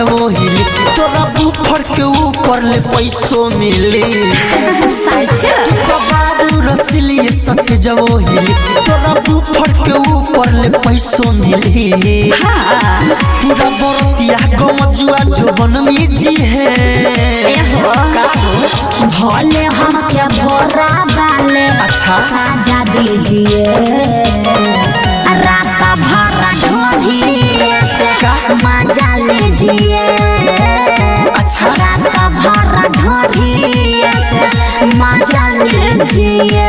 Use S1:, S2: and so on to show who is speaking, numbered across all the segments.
S1: जवो हिले तोरा ऊपर के ऊपर ले पैसों मिले
S2: सच
S1: बाबू रसली सट जवो हिले तोरा ऊपर के ऊपर ले पैसों मिले पूरा बरतिया गमजुआ जोबन मीजी है
S2: भोले हम क्या भोरा बाले
S1: अच्छा
S2: साजा दीजिए रात भर ढोली से मजा लीजिए
S1: अच्छा
S2: रात भर ढोली से मजा लीजिए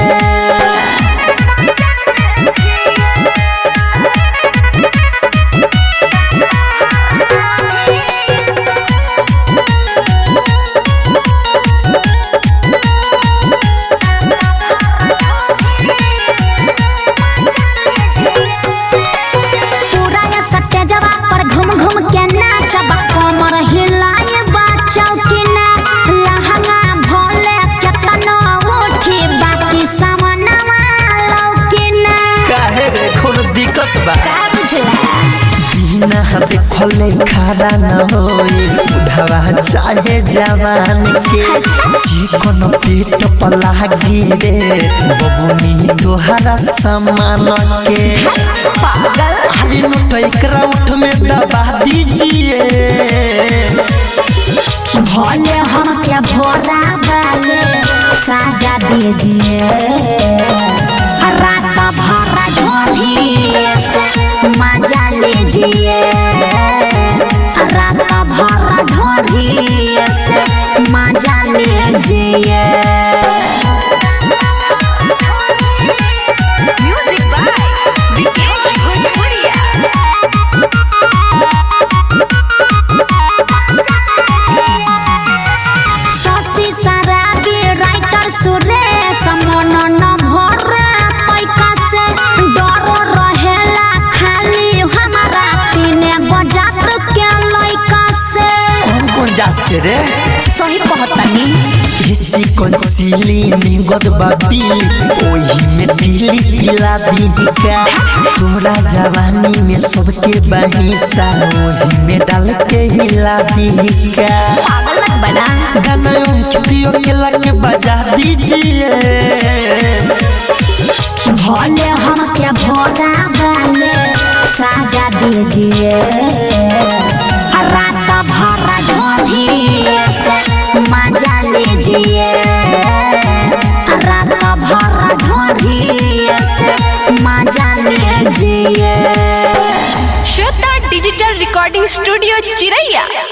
S1: बिना देखले खारा न होई बुढ़ावा चाहे जवान के चिकन पेट पर लागी रे बबुनी तोहरा समान के
S2: पागल
S1: हरी नोट एकरा उठ में दबा दीजिए
S2: भोले हम क्या भोरा वाले साजा दीजिए रात भर ढोली से मजा लीजिए रात भर ढोली से मजा लीजिए म्यूजिक बाय विकेश भोजपुरिया
S1: रे
S2: सही कहतनी
S1: हिची कोंसिली निगद बाबिल ओही में दिली पिला दी का तोरा जवानी में सबके बहिसा ओही में डाल के हिला दी का
S2: पागल बना
S1: गाना उनकियो के लगे बजा दीजिए
S2: भोले हम क्या भोरा वाले साजा दीजिए रात भर ढोली से मजा लीजिए रात भर ढोली से मजा लीजिए
S3: श्वेता डिजिटल रिकॉर्डिंग स्टूडियो चिरैया।